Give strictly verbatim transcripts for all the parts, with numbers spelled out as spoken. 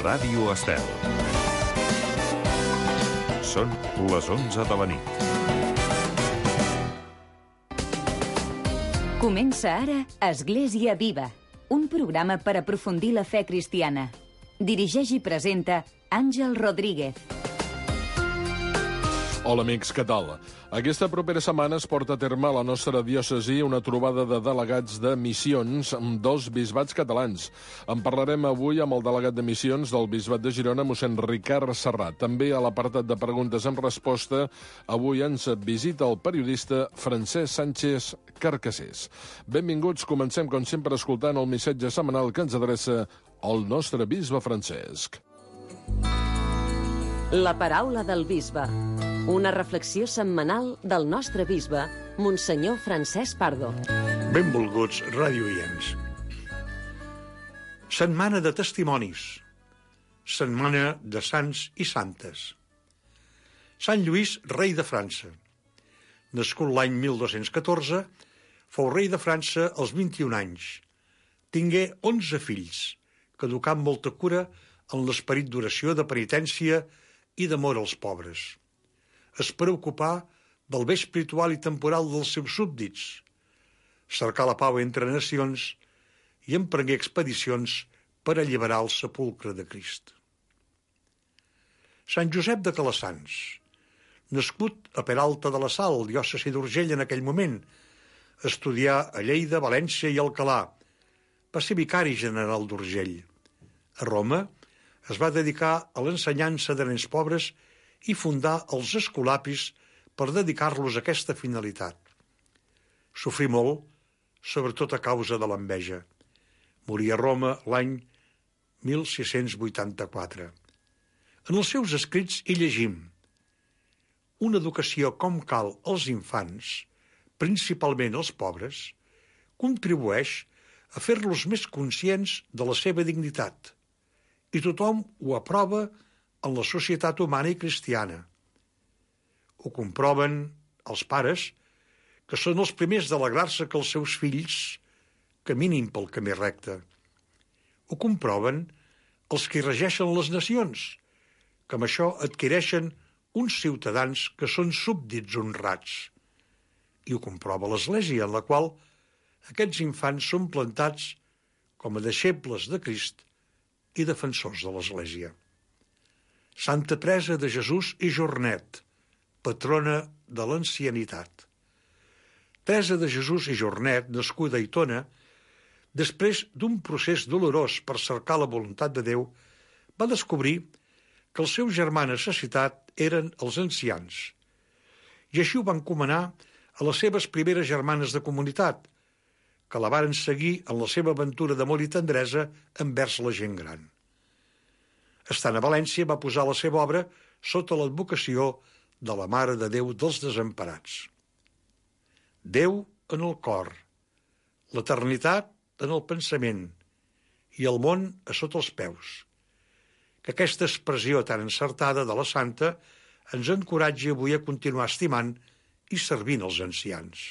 Ràdio Estel. Són les onze de la nit. Comença ara Església Viva, un programa per aprofundir la fe cristiana. Dirigeix i presenta Àngel Rodríguez. Hola, amics, què tal? Aquesta propera setmana es porta a terme a la nostra diòcesi una trobada de delegats de missions amb dos bisbats catalans. En parlarem avui amb el delegat de missions del bisbat de Girona, mossèn Ricard Serrat. També a l'apartat de preguntes en resposta, avui ens visita el periodista Francesc Sánchez Carcassés. Benvinguts, comencem com sempre escoltant el missatge setmanal que ens adreça el nostre bisbe Francesc. La paraula del bisbe. Una reflexió setmanal del nostre bisbe, Monsenyor Francesc Pardo. Benvolguts radioients. Setmana de testimonis. Setmana de sants i santes. Sant Lluís, rei de França. Nascut l'any mil dos-cents catorze, fou rei de França als vint-i-un anys. Tingué onze fills, que educà amb molta cura en l'esperit d'oració, de penitència i d'amor als pobres. Es preocupà del bé espiritual i temporal dels seus súbdits, cercar la pau entre nacions i emprengué expedicions per alliberar el sepulcre de Crist. Sant Josep de Calassanç, nascut a Peralta de la Sal, diòcesi d'Urgell en aquell moment, estudià a Lleida, València i Alcalà. Va ser vicari general d'Urgell. A Roma es va dedicar a l'ensenyança de nens pobres i fundar els escolapis per dedicar-los a aquesta finalitat. Sofrí molt, sobretot a causa de l'enveja. Morí a Roma l'any mil sis-cents vuitanta-quatre. En els seus escrits hi llegim: una educació com cal als infants, principalment als pobres, contribueix a fer-los més conscients de la seva dignitat, i tothom ho aprova en la societat humana i cristiana. Ho comproven els pares, que són els primers d'alegrar-se que els seus fills caminin pel camí recte. Ho comproven els que regeixen les nacions, que amb això adquireixen uns ciutadans que són súbdits honrats. I ho comprova l'Església, en la qual aquests infants són plantats com a deixebles de Crist i defensors de l'Església. Santa Teresa de Jesús i Jornet, patrona de l'ancianitat. Teresa de Jesús i Jornet, nascuda a Aitona, després d'un procés dolorós per cercar la voluntat de Déu, va descobrir que el seu germà necessitat eren els ancians, i així ho va encomanar a les seves primeres germanes de comunitat, que la varen seguir en la seva aventura d'amor i tendresa envers la gent gran. Estant a València, va posar la seva obra sota l'advocació de la Mare de Déu dels Desemparats. Déu en el cor, l'eternitat en el pensament i el món a sota els peus. Que aquesta expressió tan encertada de la santa ens encoratgi avui a continuar estimant i servint els ancians.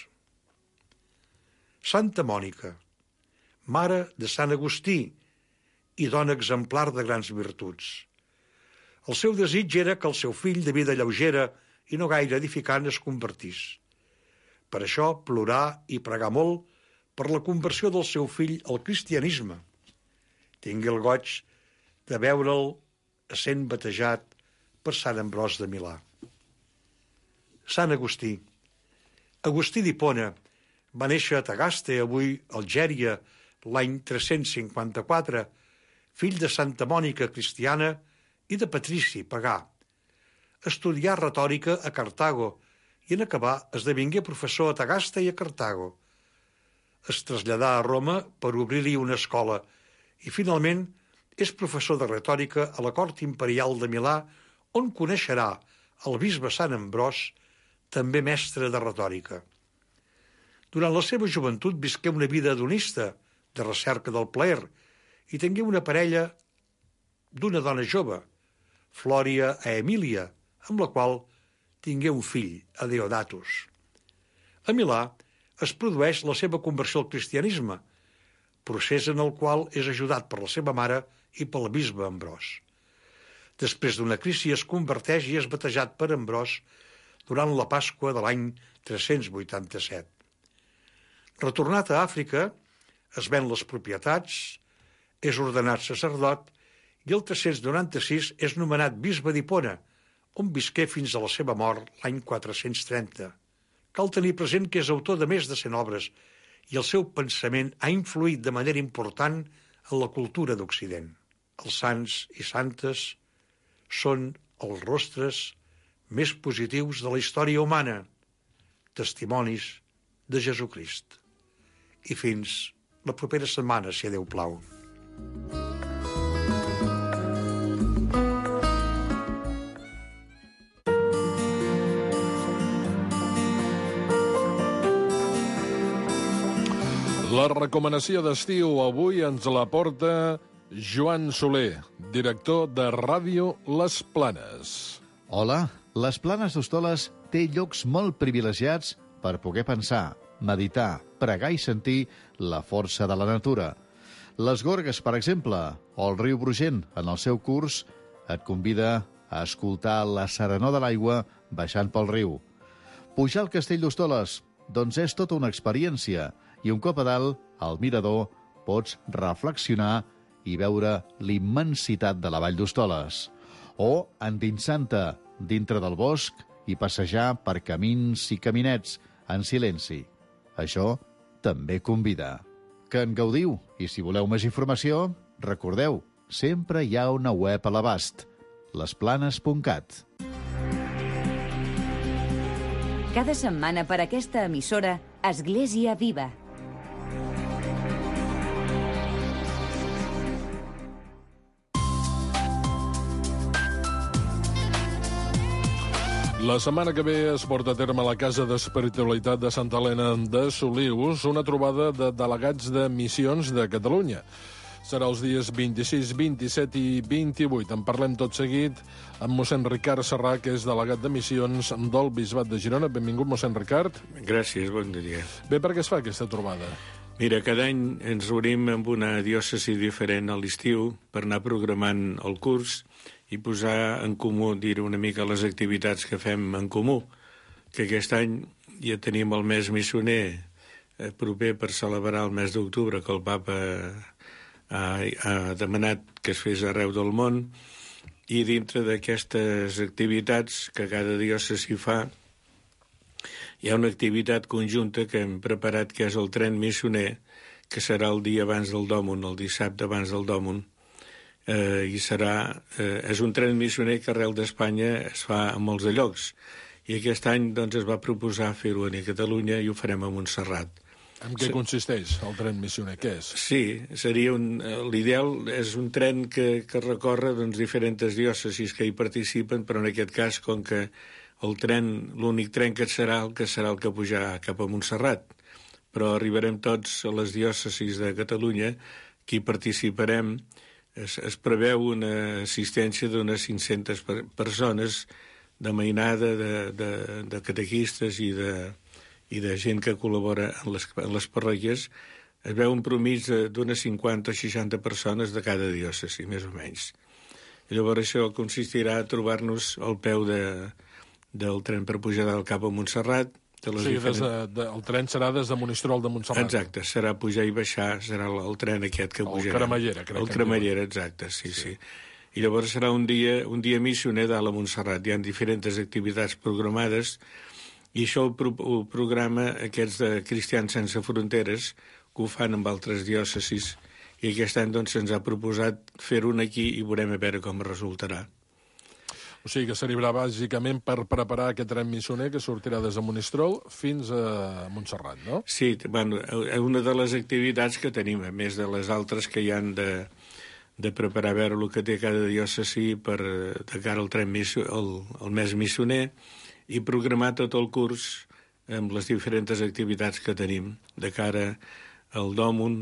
Santa Mònica, mare de Sant Agustí i dona exemplar de grans virtuts. El seu desig era que el seu fill de vida lleugera i no gaire edificant es convertís. Per això plorà i pregà molt per la conversió del seu fill al cristianisme. Tingué el goig de veure'l essent batejat per Sant Ambròs de Milà. Sant Agustí. Agustí d'Hipona va néixer a Tagaste, avui Algèria, l'any tres-cents cinquanta-quatre, fill de Santa Mònica cristiana i de Patrici pagà. Estudià retòrica a Cartago i en acabar esdevingué professor a Tagaste i a Cartago. Es traslladà a Roma per obrir-hi una escola i finalment és professor de retòrica a la cort imperial de Milà, on coneixerà el bisbe Sant Ambròs, també mestre de retòrica. Durant la seva joventut visqué una vida hedonista, de recerca del plaer, i tingué una parella d'una dona jove, Flòria a Emília, amb la qual tingué un fill, a Deodatus. A Milà es produeix la seva conversió al cristianisme, procés en el qual és ajudat per la seva mare i pel bisbe Ambròs. Després d'una crisi es converteix i és batejat per Ambròs durant la Pasqua de l'any tres-cents vuitanta-set. Retornat a Àfrica, es ven les propietats, és ordenat sacerdot i el tres-cents noranta-sis és nomenat bisbe d'Hipona, on visqué fins a la seva mort l'any quatre-cents trenta. Cal tenir present que és autor de més de cent obres i el seu pensament ha influït de manera important en la cultura d'Occident. Els sants i santes són els rostres més positius de la història humana, testimonis de Jesucrist. I fins la propera setmana, si Déu plau. La recomanació d'estiu avui ens la porta Joan Soler, director de Ràdio Les Planes. Hola, Les Planes d'Hostoles té llocs molt privilegiats per poder pensar, meditar, pregar i sentir la força de la natura. Les Gorgues, per exemple, o el riu Brugent, en el seu curs, et convida a escoltar la serenor de l'aigua baixant pel riu. Pujar al Castell d'Hostoles, doncs és tota una experiència, i un cop a dalt, al mirador, pots reflexionar i veure l'immensitat de la vall d'Hostoles. O, endinsant-te dintre del bosc i passejar per camins i caminets en silenci. Això també convida. Que en gaudiu, i si voleu més informació, recordeu, sempre hi ha una web a l'abast, lesplanes punt cat. Cada setmana per aquesta emissora, Església Viva. La setmana que ve es porta a terme a la Casa d'Espiritualitat de Santa Helena de Solius una trobada de delegats de missions de Catalunya. Serà els dies vint-i-sis, vint-i-set i vint-i-vuit. En parlem tot seguit amb mossèn Ricard Serrà, que és delegat de missions del Bisbat de Girona. Benvingut, mossèn Ricard. Gràcies, bon dia. Bé, per què es fa aquesta trobada? Mira, cada any ens reunim amb una diòcesi diferent a l'estiu per anar programant el curs i posar en comú, dir una mica les activitats que fem en comú, que aquest any ja tenim el mes missioner eh, proper per celebrar el mes d'octubre, que el papa ha, ha demanat que es fes arreu del món, i dintre d'aquestes activitats que cada diòcesi fa, hi ha una activitat conjunta que hem preparat, que és el tren missioner, que serà el dia abans del Dòmun, el dissabte abans del Dòmun. Eh, i serà, eh, és un tren missioner que arrel d'Espanya es fa a molts de llocs, i aquest any doncs, es va proposar fer-ho a Catalunya i ho farem a Montserrat. En què consisteix el tren missioner? Què és? Sí, seria un, l'ideal és un tren que, que recorre doncs, diferents diòcesis que hi participen, però en aquest cas, com que el tren, l'únic tren que serà el que serà el que pujarà cap a Montserrat, però arribarem tots a les diòcesis de Catalunya, que hi participarem. Es, es preveu una assistència d'unes cinc-centes per, persones de mainada, de, de, de catequistes i de, i de gent que col·labora en les, en les parròquies. Es veu un promís d'unes cinquanta o seixanta persones de cada diòcesi, més o menys. I llavors això consistirà a trobar-nos al peu de, del tren per pujar del cap a Montserrat. De o sigui, diferents... des de, de, el tren serà des de Monistrol de Montserrat. Exacte, serà pujar i baixar, serà el, el tren aquest que el pujarà. El cremallera, crec. El cremallera, exacte, sí, sí, sí. I llavors serà un dia, un dia missioner dalt a Montserrat. Hi ha diferents activitats programades i això ho, pro, ho programa aquests de Cristians Sense Fronteres, que ho fan amb altres diòcesis, i aquest any doncs, se'ns ha proposat fer-ho aquí i veurem a veure com resultarà. O sigui que servirà bàsicament per preparar aquest tren missioner que sortirà des de Monistrol fins a Montserrat, no? Sí, bueno, una de les activitats que tenim, a més de les altres que hi han de, de preparar a veure el que té cada diòcesi per de cara al tren missioner, el, el mes missioner, i programar tot el curs amb les diferents activitats que tenim de cara al Dòmun,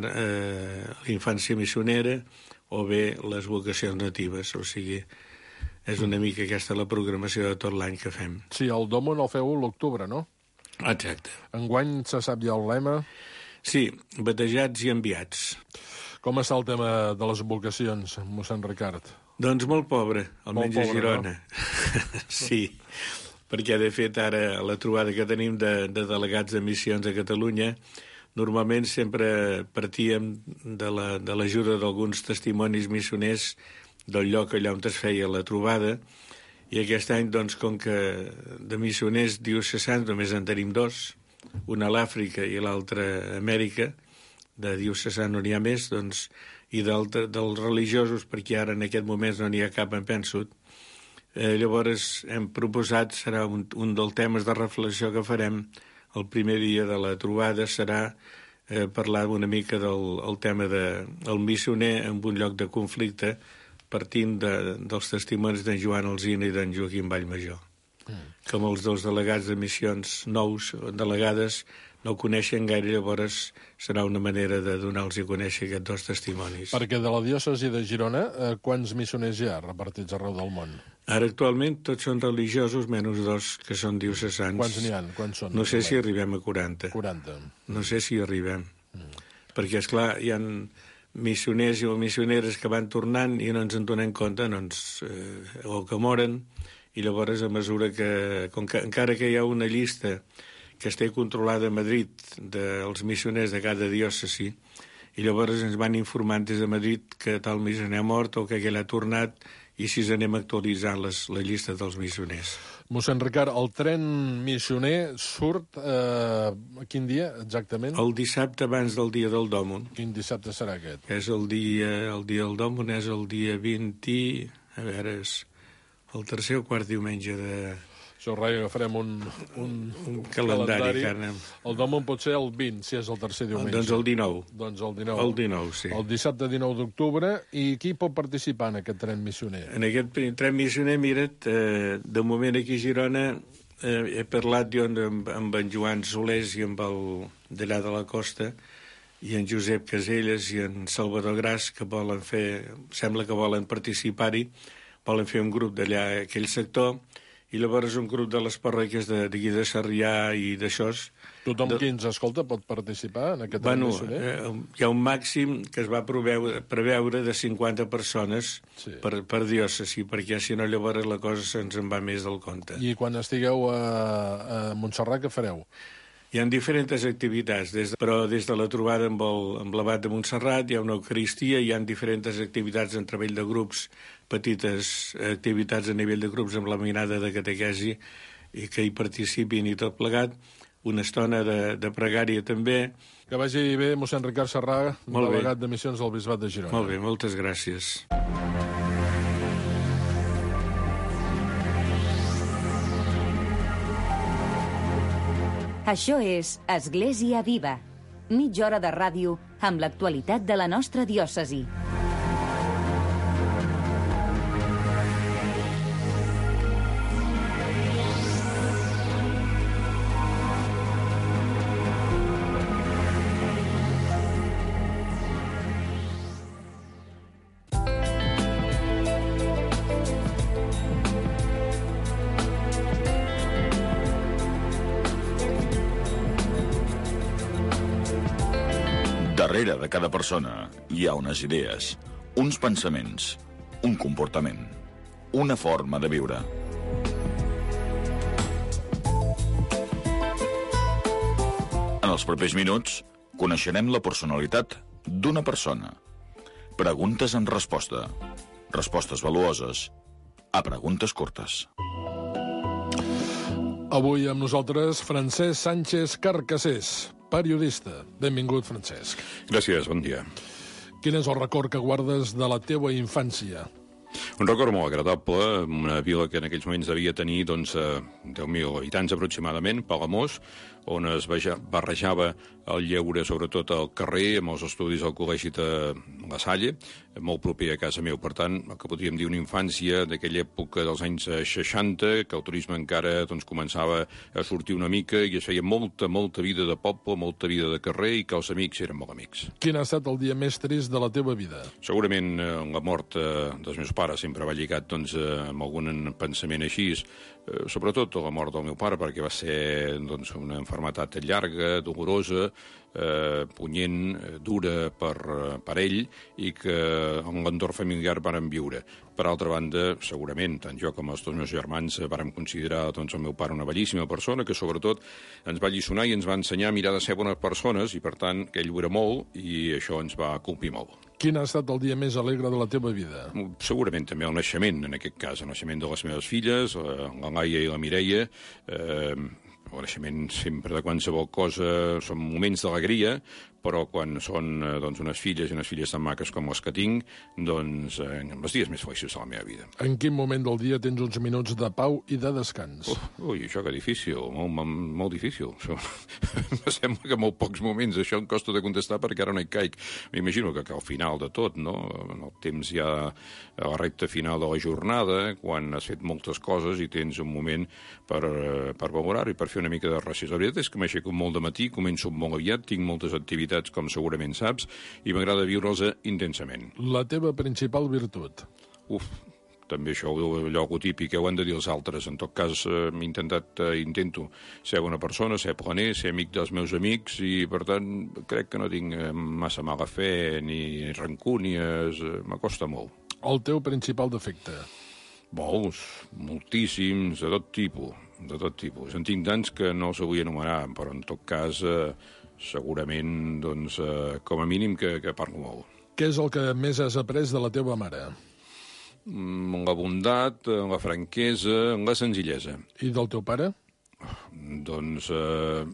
eh, l'infància missionera o bé les vocacions natives, o sigui... És una mica aquesta la programació de tot l'any que fem. Sí, el Dòmun el feu l'octubre, no? Exacte. Enguany se sap ja el lema? Sí, batejats i enviats. Com està el tema de les vocacions, mossèn Ricard? Doncs molt pobre, almenys molt a Girona. No? Sí, perquè de fet ara la trobada que tenim de, de delegats de missions a Catalunya, normalment sempre partíem de l'ajuda la, de d'alguns testimonis missioners del lloc allà on es feia la trobada, i aquest any, doncs, com que de missioners diocesans només en tenim dos, un a l'Àfrica i l'altre a Amèrica, de diocesans no n'hi ha més, doncs, i dels religiosos, perquè ara en aquest moment no n'hi ha cap, em penso. Eh, llavors hem proposat, serà un, un dels temes de reflexió que farem el primer dia de la trobada, serà eh, parlar una mica del el tema del de, missioner en un lloc de conflicte, partint de, dels testimonis d'en Joan Alsina i d'en Joaquim Vallmajor. Mm. Com els dos delegats de missions nous, delegades, no coneixen gaire, llavors serà una manera de donar-los a conèixer aquests dos testimonis. Perquè de la diòcesi de Girona, eh, quants missioners hi ha repartits arreu del món? Ara actualment tots són religiosos, menys dos que són diocesans. Quants n'hi ha? Quants són? No sé si arribem a quaranta. quaranta. No sé si arribem. Mm. Perquè, esclar, hi ha missioners i missioneres que van tornant i no ens en donem compte, doncs, eh, o que moren, i llavors a mesura que, com que encara que hi ha una llista que està controlada a Madrid dels missioners de cada diòcesi, i llavors ens van informant des de Madrid que tal missioner ha mort o que aquell ha tornat, i així anem actualitzant les, la llista dels missioners. Mossèn Ricard, el tren missioner surt eh, quin dia exactament? El dissabte abans del dia del Dòmon. Quin dissabte serà aquest? És el dia, el dia del Dòmon és el dia vint... A veure, és el tercer o quart diumenge de... Això, Rai, agafarem un, un, un calendari. calendari. El Dòmon pot ser el vint, si és el tercer diumenge. Doncs el dinou. Doncs el dinou. El dinou, sí. El dissabte dinou d'octubre. I qui pot participar en aquest tren missioner? En aquest tren missioner, mira't, eh, de moment aquí a Girona eh, he parlat jo amb, amb en Joan Solés i amb el d'allà de la costa, i en Josep Caselles i en Salvador Gras, que volen fer, sembla que volen participar-hi, volen fer un grup d'allà, aquell sector, i llavors un grup de les parròquies d'aquí de, de Sarrià i d'això. Tothom de... qui ens escolta pot participar en aquest bueno, missioner? Eh, hi ha un màxim que es va preveure, preveure de cinquanta persones sí. per, per diòcesi, perquè si no llavors la cosa se'ns en va més del compte. I quan estigueu a, a Montserrat, què fareu? Hi ha diferents activitats, des de, però des de la trobada amb, el, amb l'abat de Montserrat hi ha una eucaristia, hi ha diferents activitats en treball de grups, petites activitats a nivell de grups amb la mirada de catequesi i que hi participin i tot plegat, una estona de, de pregària també. Que vagi bé, mossèn Ricard Sarrà, delegat de missions del Bisbat de Girona. Molt bé, moltes gràcies. Això és Església Viva, mitja hora de ràdio amb l'actualitat de la nostra diòcesi. Darrere de cada persona hi ha unes idees, uns pensaments, un comportament, una forma de viure. En els propers minuts coneixerem la personalitat d'una persona. Preguntes en resposta. Respostes valuoses a preguntes curtes. Avui amb nosaltres Francesc Sánchez Carcassés, periodista. Benvingut, Francesc. Gràcies, bon dia. Quin és el record que guardes de la teua infància? Un record molt agradable, una vila que en aquells moments devia tenir doncs, deu mil habitants aproximadament, Palamós, on es barrejava el lleure sobretot al carrer, amb els estudis al Col·legi de La Salle, molt proper a casa meu. Per tant, el que podríem dir una infància d'aquella època dels anys seixanta, que el turisme encara doncs, començava a sortir una mica i es feia molta, molta vida de poble, molta vida de carrer i que els amics eren molt amics. Quin ha estat el dia més trist de la teva vida? Segurament la mort dels meus pares, sempre va lligat doncs, amb algun pensament així, eh, sobretot la mort del meu pare, perquè va ser doncs, una malaltia llarga, dolorosa, eh, punyent, eh, dura per, per ell, i que en l'entorn familiar vàrem viure. Per altra banda, segurament, tant jo com els dos meus germans vàrem considerar doncs, el meu pare una bellíssima persona, que sobretot ens va alliçonar i ens va ensenyar a mirar de ser bones persones, i per tant, que ell ho era molt, i això ens va colpir molt. Quin ha estat el dia més alegre de la teva vida? Segurament també el naixement, en aquest cas, el naixement de les meves filles, la Laia i la Mireia. Eh, el naixement sempre de qualsevol cosa són moments d'alegria, però quan són doncs, unes filles i unes filles tan maques com les que tinc, doncs eh, els dies més feliços de la meva vida. En quin moment del dia tens uns minuts de pau i de descans? Uf, ui, això que difícil, molt, molt, molt difícil. Em sembla que molt pocs moments, això em costa de contestar perquè ara no hi caic. M'imagino que, que al final de tot, no? En el temps ja a la recta final de la jornada, quan has fet moltes coses i tens un moment per, per valorar i per fer una mica de racis. La veritat és que m'aixeco molt de matí, començo molt aviat, tinc moltes activitats com segurament saps, i m'agrada viure'ls intensament. La teva principal virtut? Uf, també això, allò típic, ho han de dir els altres. En tot cas, eh, m'he intentat, eh, intento ser bona persona, ser planer, ser amic dels meus amics, i per tant crec que no tinc massa mala fe ni rancúnies, eh, m'acosta molt. El teu principal defecte? Molts, moltíssims, de tot tipus, de tot tipus. En tinc tants que no els vull enumerar, però en tot cas... Eh, segurament, doncs, eh, com a mínim que, que parlo molt. Què és el que més has après de la teva mare? Mm, la bondat, la franquesa, la senzillesa. I del teu pare? Doncs, eh,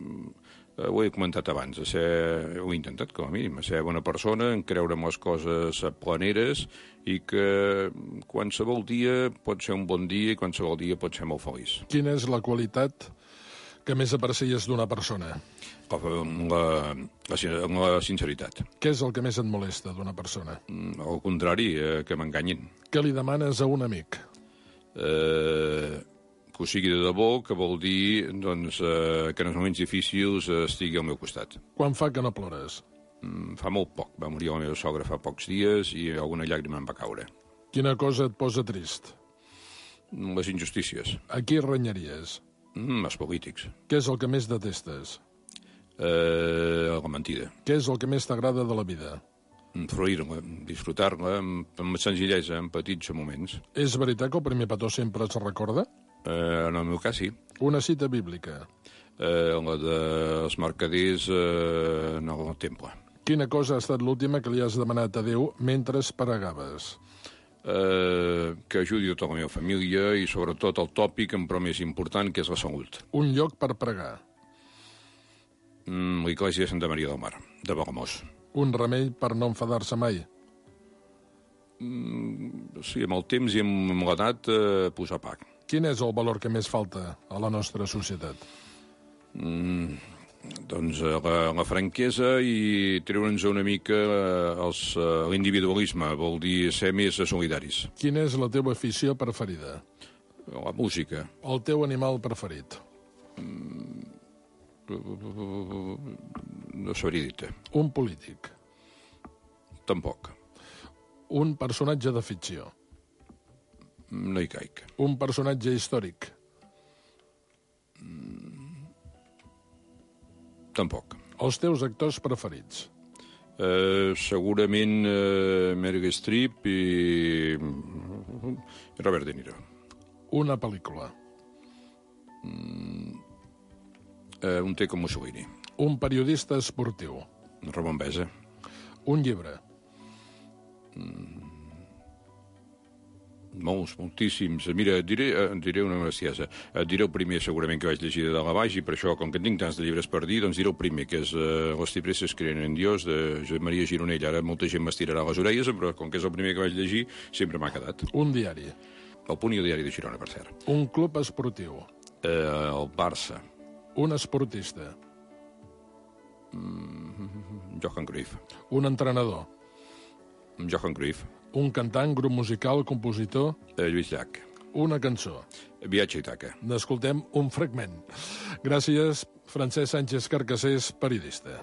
ho he comentat abans, a ser, ho he intentat com a mínim, a ser bona persona, en creure en les coses planeres, i que qualsevol dia pot ser un bon dia i qualsevol dia pot ser molt feliç. Quina és la qualitat que més aprecies d'una persona? La, la, la sinceritat. Què és el que més et molesta d'una persona? Al contrari, eh, que m'enganyin. Què li demanes a un amic? Eh, que ho sigui de debò, que vol dir doncs, eh, que en els moments difícils eh, estigui al meu costat. Quan fa que no plores? Mm, fa molt poc. Va morir la meva sogra fa pocs dies i alguna llàgrima em va caure. Quina cosa et posa trist? Les injustícies. A qui renyaries? Mm, els polítics. Què és el que més detestes? Eh, la mentida. Què és el que més t'agrada de la vida? Fruir-la, disfrutar-la amb, amb senzillesa, en petits moments. És veritat que el primer petó sempre es recorda? Eh, en el meu cas, sí. Una cita bíblica? Eh, la dels mercaders eh, en el temple. Quina cosa ha estat l'última que li has demanat a Déu mentre pregaves? Eh, que ajudi tota la meva família i sobretot el tòpic, però més important, que és la salut. Un lloc per pregar? Mm, L'església de Santa Maria del Mar, de Palamós. Un remei per no enfadar-se mai? Mm, sí, amb el temps i amb l'edat, eh, posar pa. Quin és el valor que més falta a la nostra societat? Mm, doncs la, la franquesa i treure'ns una mica eh, l'individualisme, vol dir ser més solidaris. Quina és la teva afició preferida? La música. El teu animal preferit? Mm, no sabria dir-te. Un polític? Tampoc. Un personatge de ficció? No hi caic. Un personatge històric? Tampoc. Els teus actors preferits? Eh, segurament eh, Meryl Streep i... i Robert De Niro. Una pel·lícula? Mm, eh, un té com Mussolini. Un periodista esportiu? Ramon Besa. Un llibre? Mm, molts, moltíssims. Mira, et diré, et diré una bestiesa. Et diré el primer, segurament, que vaig llegir de dalt a baix, i per això, com que en tinc tants de llibres per dir, doncs diré el primer, que és uh, Les tipresses creen en Dios, de Josep Maria Gironell. Ara molta gent m'estirarà les orelles, però com que és el primer que vaig llegir, sempre m'ha quedat. Un diari? El Punt i el Diari de Girona, per cert. Un club esportiu? Eh, el Barça. Un esportista? Mm, Johan Cruyff. Un entrenador? Johan Cruyff. Un cantant, grup musical, compositor? Eh, Lluís Llach. Una cançó? Viatge a Itaca. N'escoltem un fragment. Gràcies, Francesc Sánchez Carcassés, periodista.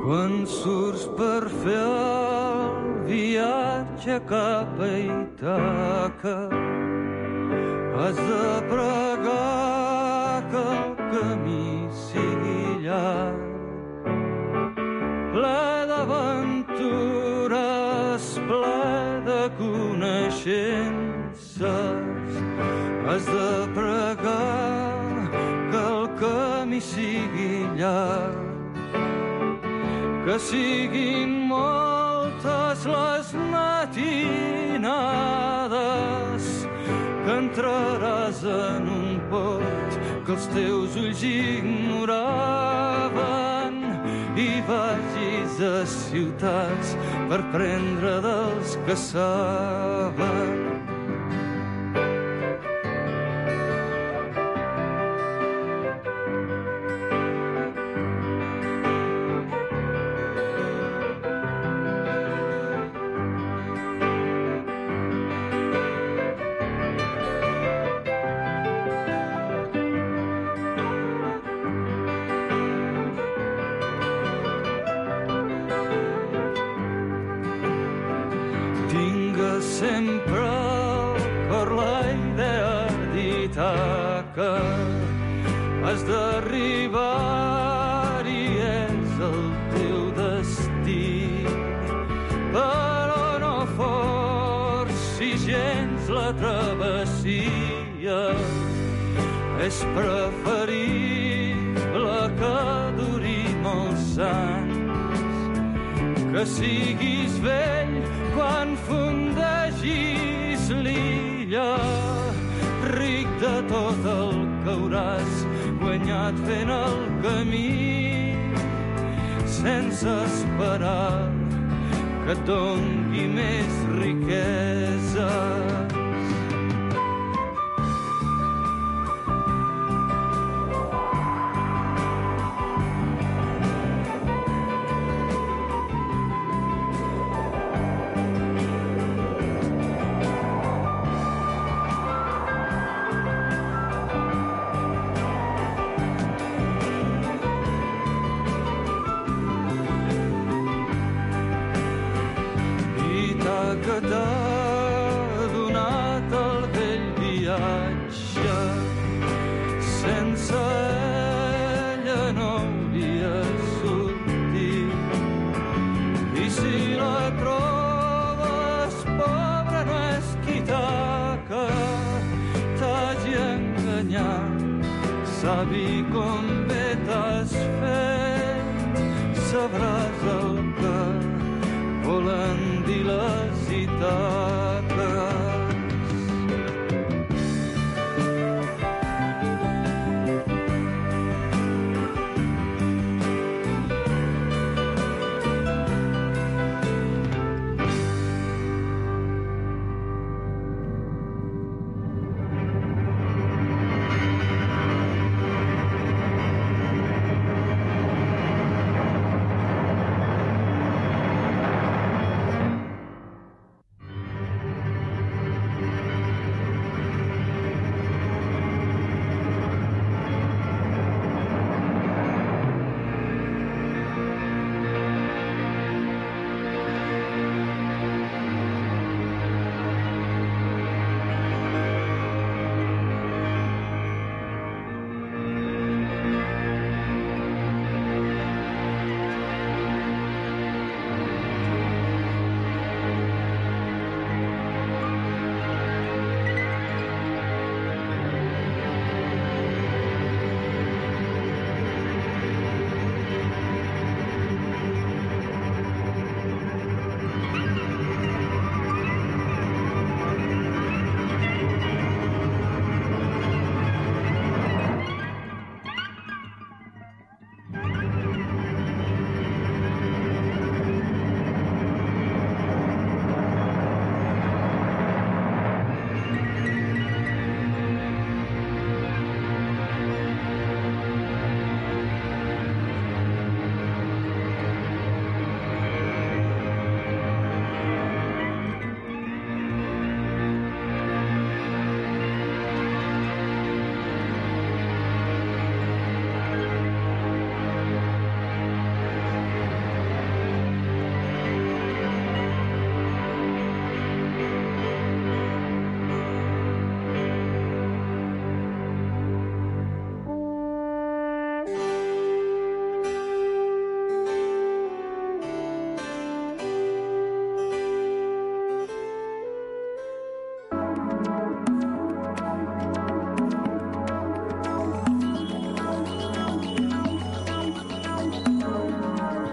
Quan surts per fer el viatge cap a Ítaca, has de pregar que el camí sigui llarg, ple d'aventures, ple de coneixences. Has de pregar que el camí sigui llarg, que siguin moltes les matinades, que entraràs en un port que els teus ulls ignoraven i vagis a ciutats per prendre dels que saben. Sempre per la idea d'Ítaca has d'arribar-hi, és el teu destí, però no forcis gens la travessia, és preferible que duri molts anys, que siguis vell quan fundegis l'illa, ric de tot el que hauràs guanyat fent el camí, sense esperar que et doni més riqueses. Que t'ha donat el vell viatge, sense ella no hauria sortit, i si la trobes pobra no és Ítaca t'hagi enganyat, sabi com bé t'has fet, sabràs el que volen dir les Ítaques.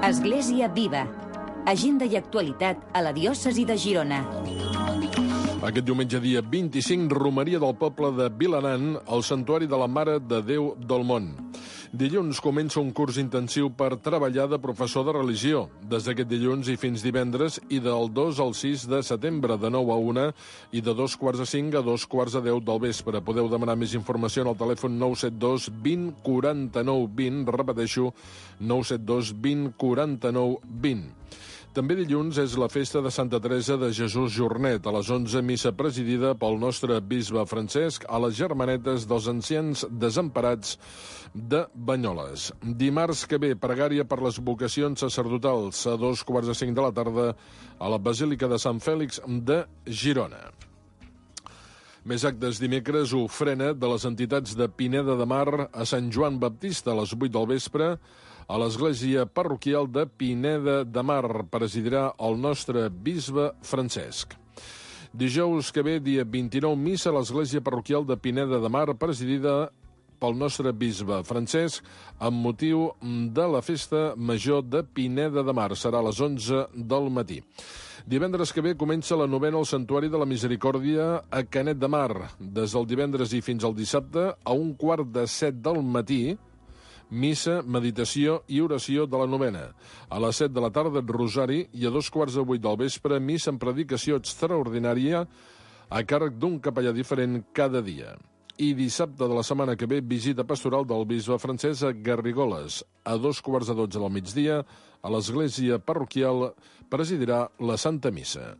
Església Viva. Agenda i actualitat a la diòcesi de Girona. Aquest diumenge, dia vint-i-cinc, romeria del poble de Vilanant, al Santuari de la Mare de Déu del Mont. Dilluns comença un curs intensiu per treballar de professor de religió, des d'aquest dilluns i fins divendres, i del dos al sis de setembre, de nou a una, i de dos quarts a cinc a dos quarts a deu del vespre. Podeu demanar més informació al telèfon nou set dos vint quaranta-nou vint, repeteixo, nou set dos vint quaranta-nou vint. També dilluns és la festa de Santa Teresa de Jesús Jornet, a les onze, missa presidida pel nostre bisbe Francesc a les Germanetes dels Ancians Desemparats de Banyoles. Dimarts que ve, pregària per les vocacions sacerdotals, a dos quarts de cinc de la tarda, a la Basílica de Sant Fèlix de Girona. Més actes dimecres, ofrena de les entitats de Pineda de Mar a Sant Joan Baptista a les vuit del vespre, a l'església parroquial de Pineda de Mar. Presidirà el nostre bisbe Francesc. Dijous que ve, dia vint-i-nou, missa a l'església parroquial de Pineda de Mar, presidida pel nostre bisbe Francesc, amb motiu de la festa major de Pineda de Mar. Serà a les onze del matí. Divendres que ve comença la novena al Santuari de la Misericòrdia a Canet de Mar. Des del divendres i fins al dissabte, a un quart de set del matí, missa, meditació i oració de la novena. A les set de la tarda, rosari, i a dos quarts de vuit del vespre, missa en predicació extraordinària a càrrec d'un capellà diferent cada dia. I dissabte de la setmana que ve, visita pastoral del bisbe Francesc a Garrigoles. A dos quarts de dotze del migdia, a l'església parroquial, presidirà la Santa Missa.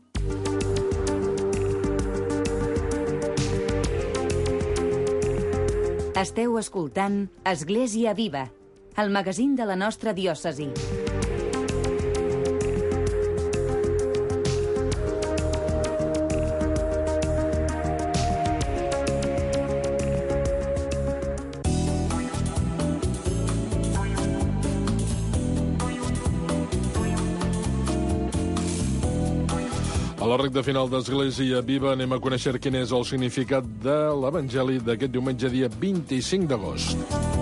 Esteu escoltant Església Viva, el magazín de la nostra diòcesi. A la recta final d'Església Viva anem a conèixer quin és el significat de l'Evangeli d'aquest diumenge, dia vint-i-cinc d'agost.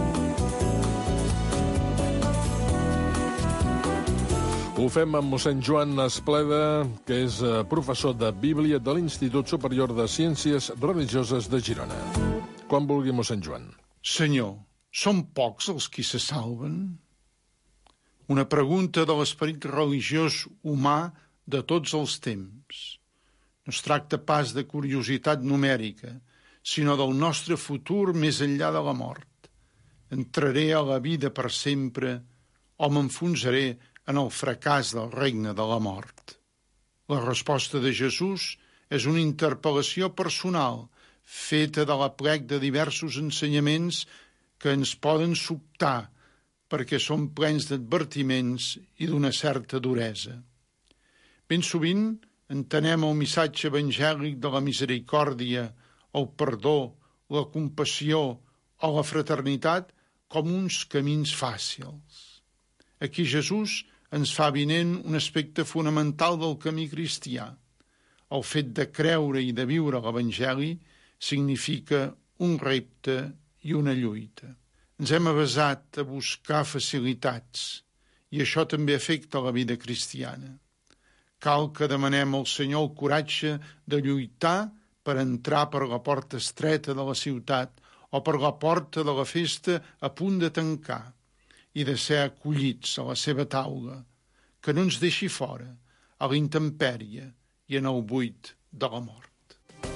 Ho fem amb mossèn Joan Espleda, que és professor de Bíblia de l'Institut Superior de Ciències Religioses de Girona. Quan vulgui, mossèn Joan. Senyor, són pocs els qui se salven? Una pregunta de l'esperit religiós humà de tots els temps. No es tracta pas de curiositat numèrica, sinó del nostre futur més enllà de la mort. Entraré a la vida per sempre o m'enfonsaré en el fracàs del regne de la mort. La resposta de Jesús és una interpel·lació personal, feta de la plec de diversos ensenyaments que ens poden sobtar, perquè són plens d'advertiments i d'una certa duresa. Ben sovint entenem el missatge evangèlic de la misericòrdia, el perdó, la compassió o la fraternitat com uns camins fàcils. Aquí Jesús ens fa avinent un aspecte fonamental del camí cristià. El fet de creure i de viure l'Evangeli significa un repte i una lluita. Ens hem avesat a buscar facilitats i això també afecta la vida cristiana. Cal que demanem al Senyor el coratge de lluitar per entrar per la porta estreta de la ciutat o per la porta de la festa a punt de tancar i de ser acollits a la seva taula, que no ens deixi fora, a la intempèrie i en el buit de la mort.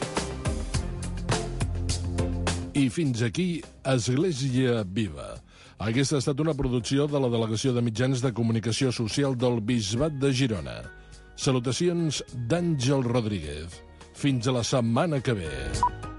I fins aquí, Església Viva. Aquesta ha estat una producció de la Delegació de Mitjans de Comunicació Social del Bisbat de Girona. Salutacions d'Àngel Rodríguez. Fins a la setmana que ve.